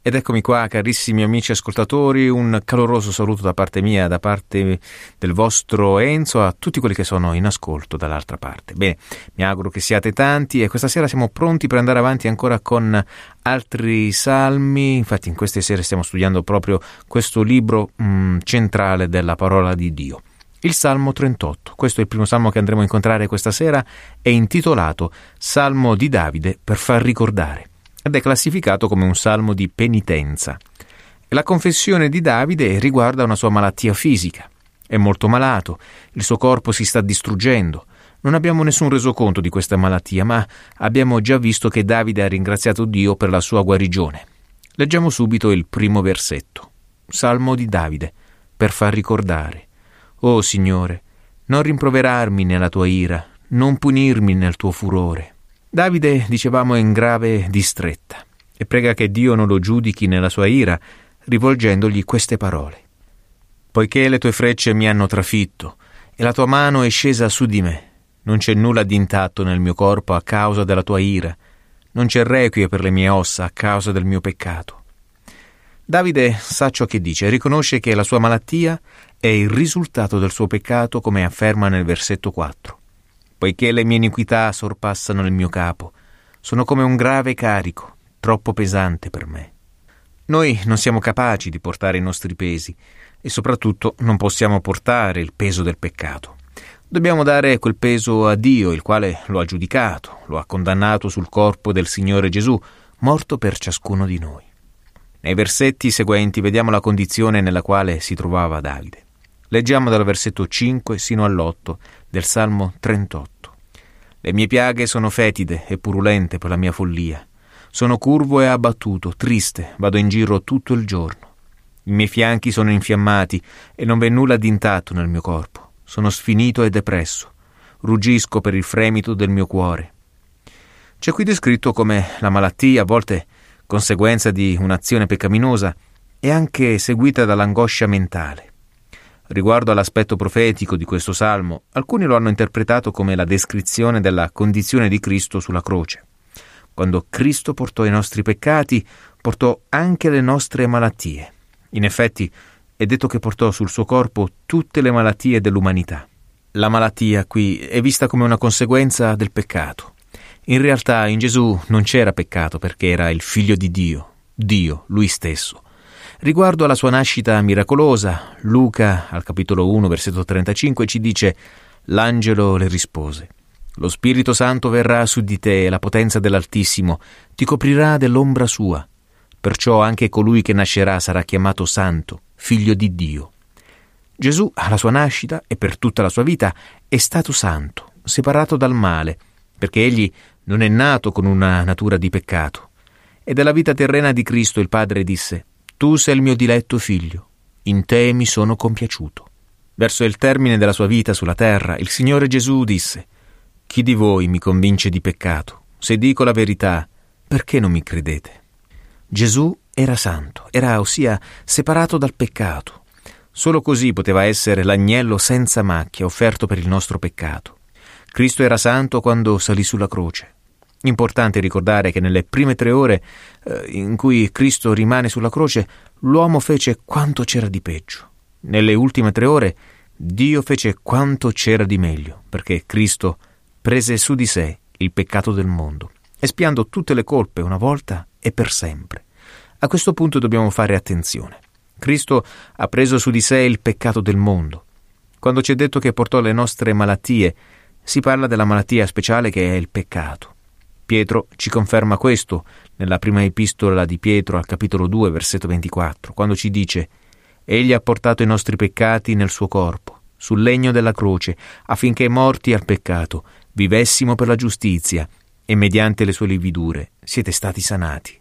Ed eccomi qua, carissimi amici ascoltatori, un caloroso saluto da parte mia, da parte del vostro Enzo, a tutti quelli che sono in ascolto dall'altra parte. Bene, mi auguro che siate tanti e questa sera siamo pronti per andare avanti ancora con altri salmi. Infatti in queste sere stiamo studiando proprio questo libro centrale della parola di Dio. Il Salmo 38, questo è il primo salmo che andremo a incontrare questa sera, è intitolato Salmo di Davide per far ricordare. Ed è classificato come un salmo di penitenza. E la confessione di Davide riguarda una sua malattia fisica. È molto malato, il suo corpo si sta distruggendo. Non abbiamo nessun resoconto di questa malattia, ma abbiamo già visto che Davide ha ringraziato Dio per la sua guarigione. Leggiamo subito il primo versetto. Salmo di Davide, per far ricordare. O Signore, non rimproverarmi nella tua ira, non punirmi nel tuo furore. Davide, dicevamo, è in grave distretta e prega che Dio non lo giudichi nella sua ira, rivolgendogli queste parole. Poiché le tue frecce mi hanno trafitto e la tua mano è scesa su di me, non c'è nulla di intatto nel mio corpo a causa della tua ira, non c'è requie per le mie ossa a causa del mio peccato. Davide sa ciò che dice, riconosce che la sua malattia è il risultato del suo peccato, come afferma nel versetto 4. Poiché le mie iniquità sorpassano il mio capo, sono come un grave carico, troppo pesante per me. Noi non siamo capaci di portare i nostri pesi e soprattutto non possiamo portare il peso del peccato. Dobbiamo dare quel peso a Dio, il quale lo ha giudicato, lo ha condannato sul corpo del Signore Gesù, morto per ciascuno di noi. Nei versetti seguenti vediamo la condizione nella quale si trovava Davide. Leggiamo dal versetto 5 sino all'8 del Salmo 38. Le mie piaghe sono fetide e purulente per la mia follia. Sono curvo e abbattuto, triste, vado in giro tutto il giorno. I miei fianchi sono infiammati e non v'è nulla di intatto nel mio corpo. Sono sfinito e depresso. Ruggisco per il fremito del mio cuore. C'è qui descritto come la malattia, a volte conseguenza di un'azione peccaminosa, è anche seguita dall'angoscia mentale. Riguardo all'aspetto profetico di questo salmo, alcuni lo hanno interpretato come la descrizione della condizione di Cristo sulla croce. Quando Cristo portò i nostri peccati, portò anche le nostre malattie. In effetti, è detto che portò sul suo corpo tutte le malattie dell'umanità. La malattia qui è vista come una conseguenza del peccato. In realtà in Gesù non c'era peccato perché era il figlio di Dio, Lui stesso. Riguardo alla sua nascita miracolosa, Luca, al capitolo 1, versetto 35, ci dice: l'angelo le rispose: lo Spirito Santo verrà su di te e la potenza dell'Altissimo ti coprirà dell'ombra sua. Perciò anche colui che nascerà sarà chiamato Santo, figlio di Dio. Gesù, alla sua nascita e per tutta la sua vita, è stato santo, separato dal male, perché egli non è nato con una natura di peccato. E della vita terrena di Cristo il Padre disse: tu sei il mio diletto figlio, in te mi sono compiaciuto. Verso il termine della sua vita sulla terra, il Signore Gesù disse: chi di voi mi convince di peccato? Se dico la verità, perché non mi credete? Gesù era santo, era ossia separato dal peccato. Solo così poteva essere l'agnello senza macchia offerto per il nostro peccato. Cristo era santo quando salì sulla croce. Importante ricordare che nelle prime 3 ore in cui Cristo rimane sulla croce, l'uomo fece quanto c'era di peggio. Nelle ultime 3 ore, Dio fece quanto c'era di meglio, perché Cristo prese su di sé il peccato del mondo, espiando tutte le colpe una volta e per sempre. A questo punto dobbiamo fare attenzione. Cristo ha preso su di sé il peccato del mondo. Quando ci è detto che portò le nostre malattie, si parla della malattia speciale che è il peccato. Pietro ci conferma questo nella prima epistola di Pietro al capitolo 2 versetto 24, quando ci dice: egli ha portato i nostri peccati nel suo corpo, sul legno della croce, affinché morti al peccato vivessimo per la giustizia, e mediante le sue lividure siete stati sanati.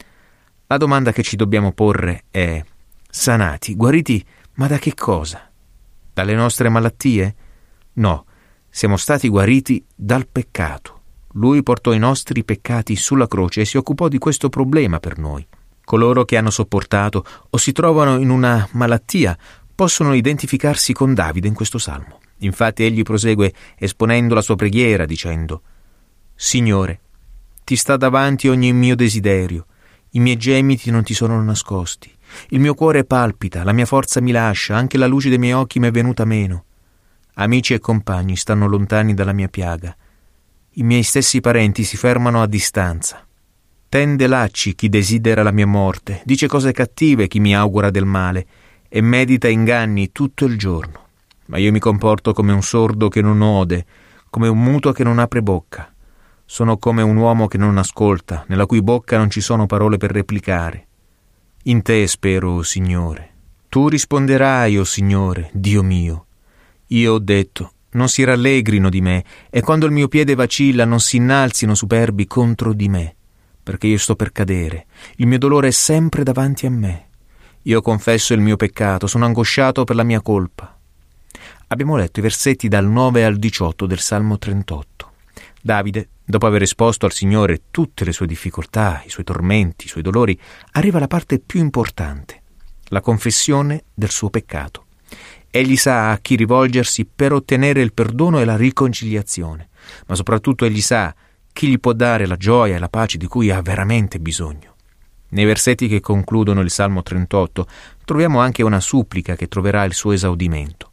La domanda che ci dobbiamo porre è: sanati, guariti, ma da che cosa? Dalle nostre malattie? No, siamo stati guariti dal peccato. Lui portò i nostri peccati sulla croce e si occupò di questo problema per noi. Coloro che hanno sopportato o si trovano in una malattia possono identificarsi con Davide in questo salmo. Infatti egli prosegue esponendo la sua preghiera dicendo: Signore, ti sta davanti ogni mio desiderio, I miei gemiti non ti sono nascosti. Il mio cuore palpita, la mia forza mi lascia, anche la luce dei miei occhi mi è venuta meno. Amici e compagni stanno lontani dalla mia piaga. I miei stessi parenti si fermano a distanza. Tende lacci chi desidera la mia morte, dice cose cattive chi mi augura del male e medita inganni tutto il giorno. Ma io mi comporto come un sordo che non ode, come un muto che non apre bocca. Sono come un uomo che non ascolta, nella cui bocca non ci sono parole per replicare. In te spero, o Signore. Tu risponderai, o Signore, Dio mio. Io ho detto, non si rallegrino di me, e quando il mio piede vacilla non si innalzino superbi contro di me, perché io sto per cadere. Il mio dolore è sempre davanti a me. Io confesso il mio peccato, sono angosciato per la mia colpa. Abbiamo letto i versetti dal 9 al 18 del Salmo 38. Davide, dopo aver esposto al Signore tutte le sue difficoltà, i suoi tormenti, i suoi dolori, arriva alla parte più importante, la confessione del suo peccato. Egli sa a chi rivolgersi per ottenere il perdono e la riconciliazione, ma soprattutto egli sa chi gli può dare la gioia e la pace di cui ha veramente bisogno. Nei versetti che concludono il Salmo 38 troviamo anche una supplica che troverà il suo esaudimento.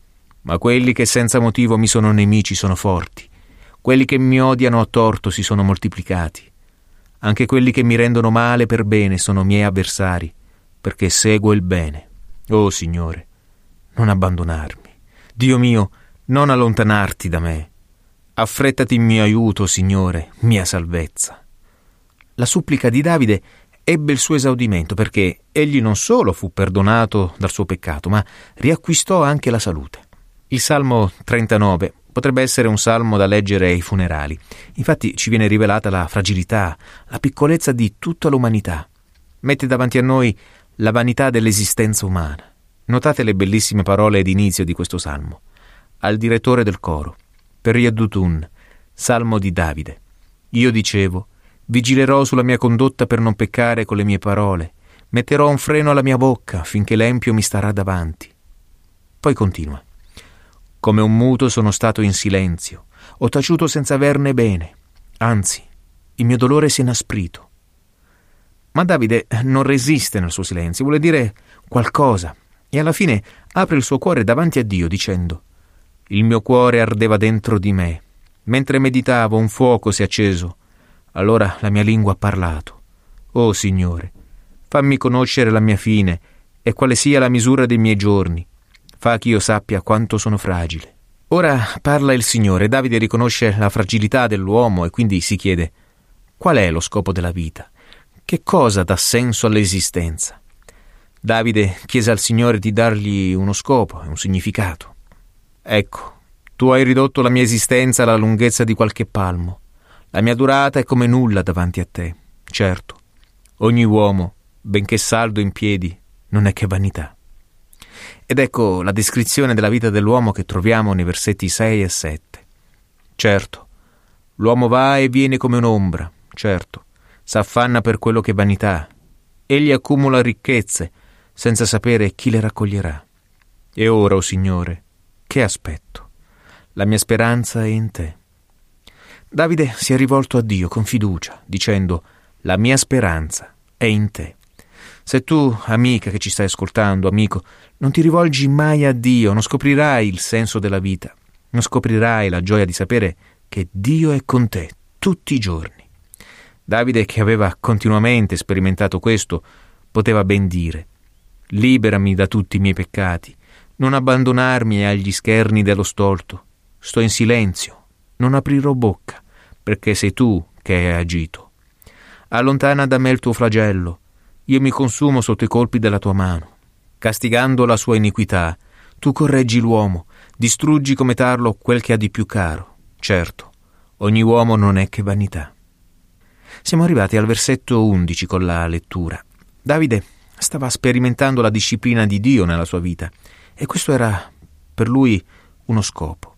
Ma quelli che senza motivo mi sono nemici sono forti. Quelli che mi odiano a torto si sono moltiplicati. Anche quelli che mi rendono male per bene sono miei avversari, perché seguo il bene. Oh Signore, non abbandonarmi. Dio mio, non allontanarti da me. Affrettati in mio aiuto, Signore, mia salvezza. La supplica di Davide ebbe il suo esaudimento perché egli non solo fu perdonato dal suo peccato, ma riacquistò anche la salute. Il Salmo 39 potrebbe essere un salmo da leggere ai funerali. Infatti ci viene rivelata la fragilità, la piccolezza di tutta l'umanità. Mette davanti a noi la vanità dell'esistenza umana. Notate le bellissime parole d'inizio di questo salmo. Al direttore del coro, per Yedutun, salmo di Davide. Io dicevo, vigilerò sulla mia condotta per non peccare con le mie parole. Metterò un freno alla mia bocca finché l'empio mi starà davanti. Poi continua. Come un muto sono stato in silenzio, ho taciuto senza averne bene, anzi, il mio dolore si è inasprito. Ma Davide non resiste nel suo silenzio, vuole dire qualcosa e alla fine apre il suo cuore davanti a Dio dicendo: il mio cuore ardeva dentro di me, mentre meditavo un fuoco si è acceso, allora la mia lingua ha parlato. Oh Signore, fammi conoscere la mia fine e quale sia la misura dei miei giorni. Fa che io sappia quanto sono fragile. Ora parla il Signore. Davide riconosce la fragilità dell'uomo e quindi si chiede: qual è lo scopo della vita? Che cosa dà senso all'esistenza? Davide chiese al Signore di dargli uno scopo e un significato. Ecco, tu hai ridotto la mia esistenza alla lunghezza di qualche palmo. La mia durata è come nulla davanti a te. Certo, ogni uomo, benché saldo in piedi, non è che vanità. Ed ecco la descrizione della vita dell'uomo che troviamo nei versetti 6 e 7. Certo, l'uomo va e viene come un'ombra, certo, s'affanna per quello che è vanità. Egli accumula ricchezze senza sapere chi le raccoglierà. E ora, o Signore, che aspetto? La mia speranza è in te. Davide si è rivolto a Dio con fiducia, dicendo: la mia speranza è in te. Se tu, amica che ci stai ascoltando, amico, non ti rivolgi mai a Dio, non scoprirai il senso della vita, non scoprirai la gioia di sapere che Dio è con te tutti i giorni. Davide, che aveva continuamente sperimentato questo, poteva ben dire: liberami da tutti i miei peccati, non abbandonarmi agli scherni dello stolto. Sto in silenzio, non aprirò bocca, perché sei tu che hai agito. Allontana da me il tuo flagello, io mi consumo sotto i colpi della tua mano. Castigando la sua iniquità, tu correggi l'uomo, distruggi come tarlo quel che ha di più caro. Certo, ogni uomo non è che vanità. Siamo arrivati al versetto 11 con la lettura. Davide stava sperimentando la disciplina di Dio nella sua vita e questo era per lui uno scopo.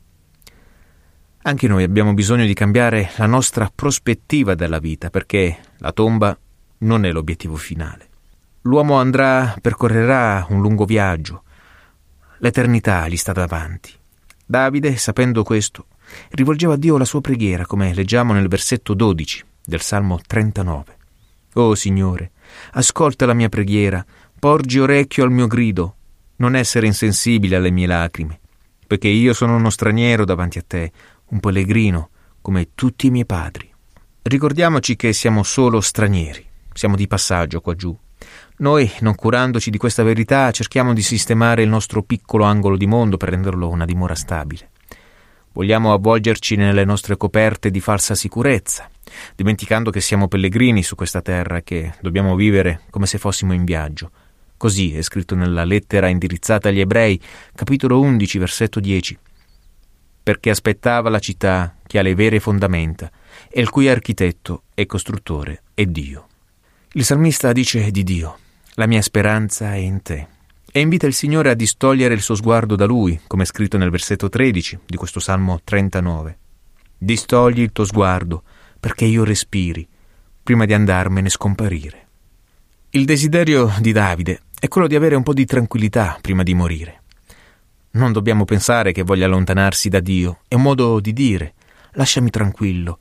Anche noi abbiamo bisogno di cambiare la nostra prospettiva della vita, perché la tomba non è l'obiettivo finale. L'uomo percorrerà un lungo viaggio. L'eternità gli sta davanti. Davide, sapendo questo, rivolgeva a Dio la sua preghiera, come leggiamo nel versetto 12 del Salmo 39. Oh Signore, Ascolta la mia preghiera, porgi orecchio al mio grido, non essere insensibile alle mie lacrime, perché io sono uno straniero davanti a te, un pellegrino, come tutti i miei padri. Ricordiamoci che siamo solo stranieri, siamo di passaggio qua giù. Noi, non curandoci di questa verità, cerchiamo di sistemare il nostro piccolo angolo di mondo per renderlo una dimora stabile. Vogliamo avvolgerci nelle nostre coperte di falsa sicurezza, dimenticando che siamo pellegrini su questa terra e che dobbiamo vivere come se fossimo in viaggio. Così è scritto nella lettera indirizzata agli Ebrei, capitolo 11, versetto 10. Perché aspettava la città che ha le vere fondamenta e il cui architetto e costruttore è Dio. Il salmista dice di Dio: la mia speranza è in te, e invita il Signore a distogliere il suo sguardo da Lui, come è scritto nel versetto 13 di questo Salmo 39. Distogli il tuo sguardo perché io respiri, prima di andarmene e scomparire. Il desiderio di Davide è quello di avere un po' di tranquillità prima di morire. Non dobbiamo pensare che voglia allontanarsi da Dio, è un modo di dire: lasciami tranquillo.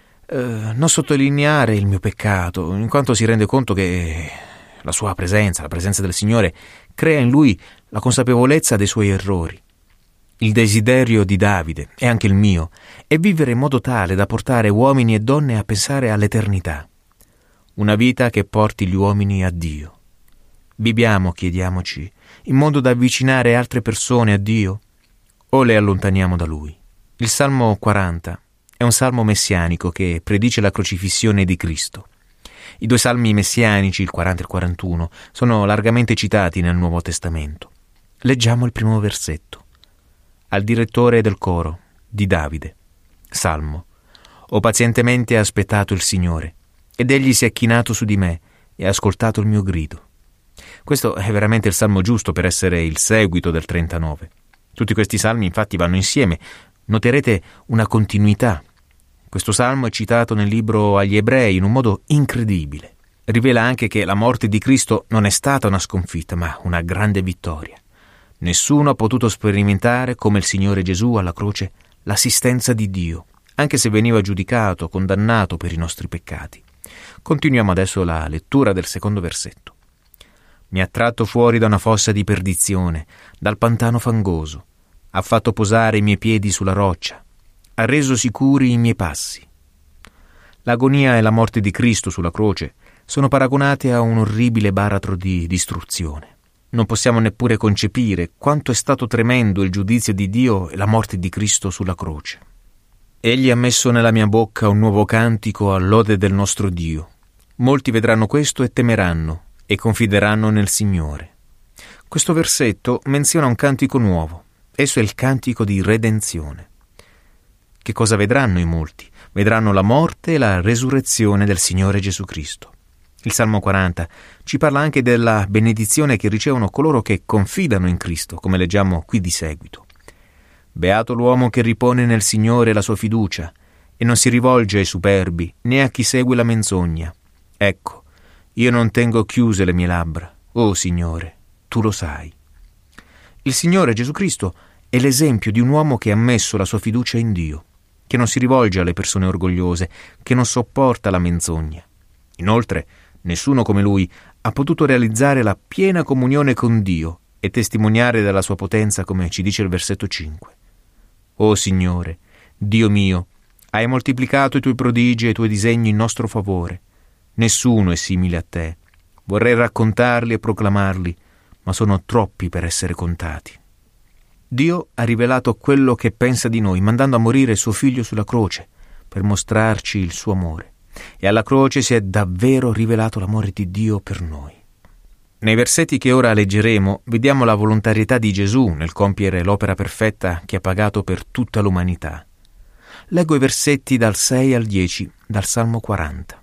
Non sottolineare il mio peccato, in quanto si rende conto che la sua presenza, la presenza del Signore, crea in lui la consapevolezza dei suoi errori. Il desiderio di Davide, e anche il mio, è vivere in modo tale da portare uomini e donne a pensare all'eternità. Una vita che porti gli uomini a Dio. Viviamo, chiediamoci, in modo da avvicinare altre persone a Dio, o le allontaniamo da Lui? Il Salmo 40 è un salmo messianico che predice la crocifissione di Cristo. I due salmi messianici, il 40 e il 41, sono largamente citati nel Nuovo Testamento. Leggiamo il primo versetto. Al direttore del coro, di Davide. Salmo. Ho pazientemente aspettato il Signore, ed egli si è chinato su di me e ha ascoltato il mio grido. Questo è veramente il salmo giusto per essere il seguito del 39. Tutti questi salmi infatti vanno insieme. Noterete una continuità. Questo salmo è citato nel libro agli Ebrei in un modo incredibile. Rivela anche che la morte di Cristo non è stata una sconfitta, ma una grande vittoria. Nessuno ha potuto sperimentare, come il Signore Gesù alla croce, l'assistenza di Dio, anche se veniva giudicato, condannato per i nostri peccati. Continuiamo adesso la lettura del secondo versetto. Mi ha tratto fuori da una fossa di perdizione, dal pantano fangoso. Ha fatto posare i miei piedi sulla roccia. Ha reso sicuri i miei passi. L'agonia e la morte di Cristo sulla croce sono paragonate a un orribile baratro di distruzione. Non possiamo neppure concepire quanto è stato tremendo il giudizio di Dio e la morte di Cristo sulla croce. Egli ha messo nella mia bocca un nuovo cantico all'ode del nostro Dio. Molti vedranno questo e temeranno e confideranno nel Signore. Questo versetto menziona un cantico nuovo. Esso è il cantico di redenzione. Che cosa vedranno i molti? Vedranno la morte e la resurrezione del Signore Gesù Cristo. Il Salmo 40 ci parla anche della benedizione che ricevono coloro che confidano in Cristo, come leggiamo qui di seguito. Beato l'uomo che ripone nel Signore la sua fiducia e non si rivolge ai superbi né a chi segue la menzogna. Ecco, io non tengo chiuse le mie labbra. Oh Signore, tu lo sai. Il Signore Gesù Cristo è l'esempio di un uomo che ha messo la sua fiducia in Dio, che non si rivolge alle persone orgogliose, che non sopporta la menzogna. Inoltre, nessuno come lui ha potuto realizzare la piena comunione con Dio e testimoniare della sua potenza, come ci dice il versetto 5. O Signore, Dio mio, hai moltiplicato i tuoi prodigi e i tuoi disegni in nostro favore. Nessuno è simile a te. Vorrei raccontarli e proclamarli, ma sono troppi per essere contati. Dio ha rivelato quello che pensa di noi, mandando a morire suo figlio sulla croce per mostrarci il suo amore. E alla croce si è davvero rivelato l'amore di Dio per noi. Nei versetti che ora leggeremo vediamo la volontarietà di Gesù nel compiere l'opera perfetta che ha pagato per tutta l'umanità. Leggo i versetti dal 6 al 10 dal Salmo 40.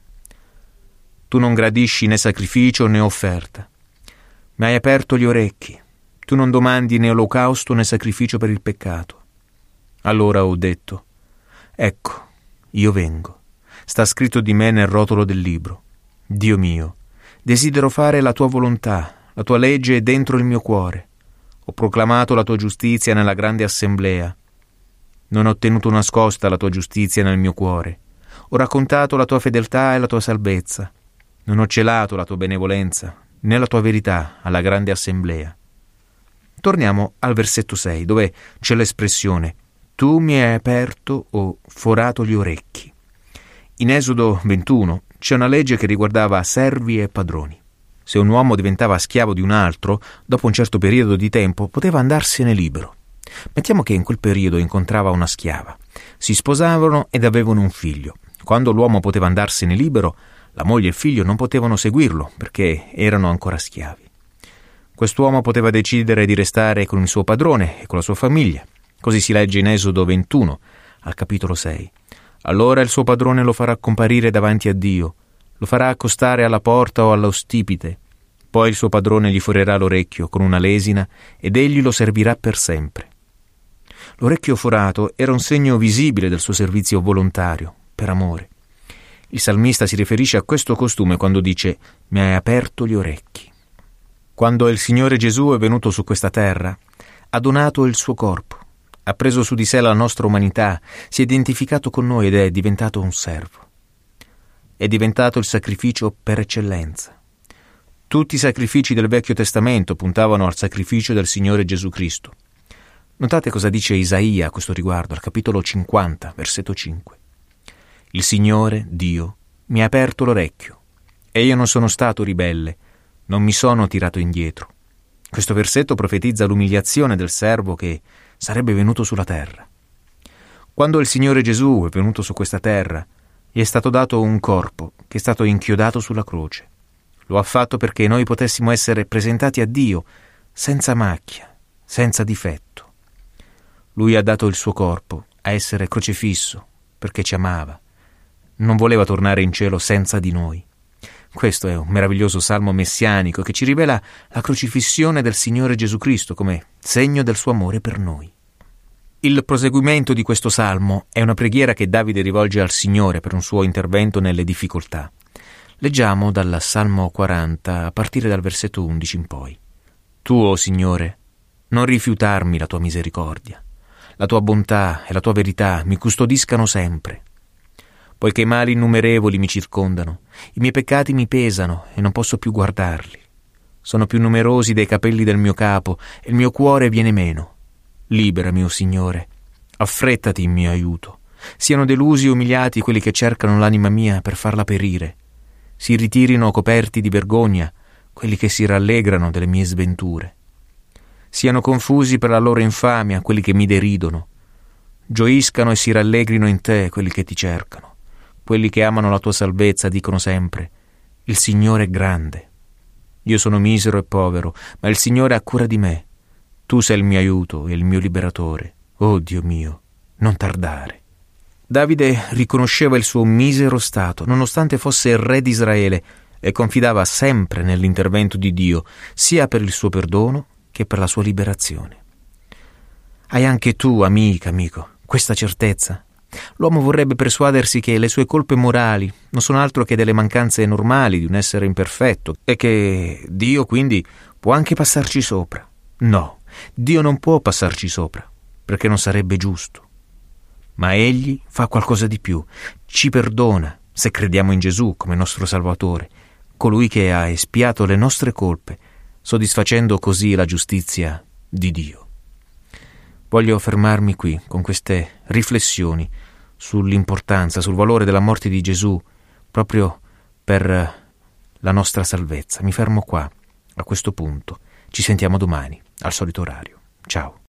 Tu non gradisci né sacrificio né offerta. Mi hai aperto gli orecchi. Tu non domandi né olocausto né sacrificio per il peccato. Allora ho detto: ecco, io vengo. Sta scritto di me nel rotolo del libro. Dio mio, desidero fare la tua volontà, la tua legge è dentro il mio cuore. Ho proclamato la tua giustizia nella grande assemblea. Non ho tenuto nascosta la tua giustizia nel mio cuore. Ho raccontato la tua fedeltà e la tua salvezza. Non ho celato la tua benevolenza, né la tua verità alla grande assemblea. Torniamo al versetto 6, dove c'è l'espressione «Tu mi hai aperto o forato gli orecchi». In Esodo 21 c'è una legge che riguardava servi e padroni. Se un uomo diventava schiavo di un altro, dopo un certo periodo di tempo poteva andarsene libero. Mettiamo che in quel periodo incontrava una schiava. Si sposavano ed avevano un figlio. Quando l'uomo poteva andarsene libero, la moglie e il figlio non potevano seguirlo perché erano ancora schiavi. Quest'uomo poteva decidere di restare con il suo padrone e con la sua famiglia. Così si legge in Esodo 21, al capitolo 6. Allora il suo padrone lo farà comparire davanti a Dio, lo farà accostare alla porta o allo stipite. Poi il suo padrone gli forerà l'orecchio con una lesina ed egli lo servirà per sempre. L'orecchio forato era un segno visibile del suo servizio volontario, per amore. Il salmista si riferisce a questo costume quando dice «Mi hai aperto gli orecchi». Quando il Signore Gesù è venuto su questa terra, ha donato il suo corpo, ha preso su di sé la nostra umanità, si è identificato con noi ed è diventato un servo. È diventato il sacrificio per eccellenza. Tutti i sacrifici del Vecchio Testamento puntavano al sacrificio del Signore Gesù Cristo. Notate cosa dice Isaia a questo riguardo, al capitolo 50, versetto 5. Il Signore, Dio, mi ha aperto l'orecchio, e io non sono stato ribelle, non mi sono tirato indietro. Questo versetto profetizza l'umiliazione del servo che sarebbe venuto sulla terra. Quando il Signore Gesù è venuto su questa terra, gli è stato dato un corpo che è stato inchiodato sulla croce. Lo ha fatto perché noi potessimo essere presentati a Dio senza macchia, senza difetto. Lui ha dato il suo corpo a essere crocifisso perché ci amava. Non voleva tornare in cielo senza di noi. Questo è un meraviglioso salmo messianico che ci rivela la crocifissione del Signore Gesù Cristo come segno del suo amore per noi. Il proseguimento di questo salmo è una preghiera che Davide rivolge al Signore per un suo intervento nelle difficoltà. Leggiamo dal Salmo 40 a partire dal versetto 11 in poi. Tu, o Signore, non rifiutarmi la tua misericordia. La tua bontà e la tua verità mi custodiscano sempre. Poiché mali innumerevoli mi circondano, i miei peccati mi pesano e non posso più guardarli. Sono più numerosi dei capelli del mio capo e il mio cuore viene meno. Liberami, o Signore, affrettati in mio aiuto. Siano delusi e umiliati quelli che cercano l'anima mia per farla perire. Si ritirino coperti di vergogna quelli che si rallegrano delle mie sventure. Siano confusi per la loro infamia quelli che mi deridono. Gioiscano e si rallegrino in te quelli che ti cercano. Quelli che amano la tua salvezza dicono sempre: il Signore è grande. Io sono misero e povero, ma il Signore ha cura di me. Tu sei il mio aiuto e il mio liberatore. Oh Dio mio, non tardare. Davide riconosceva il suo misero stato, nonostante fosse il re di Israele, e confidava sempre nell'intervento di Dio, sia per il suo perdono che per la sua liberazione. Hai anche tu, amica, amico, questa certezza? L'uomo vorrebbe persuadersi che le sue colpe morali non sono altro che delle mancanze normali di un essere imperfetto e che Dio quindi può anche passarci sopra. No, Dio non può passarci sopra, perché non sarebbe giusto. Ma Egli fa qualcosa di più, ci perdona se crediamo in Gesù come nostro Salvatore, colui che ha espiato le nostre colpe, soddisfacendo così la giustizia di Dio. Voglio fermarmi qui con queste riflessioni sull'importanza, sul valore della morte di Gesù proprio per la nostra salvezza. Mi fermo qua, a questo punto. Ci sentiamo domani, al solito orario. Ciao.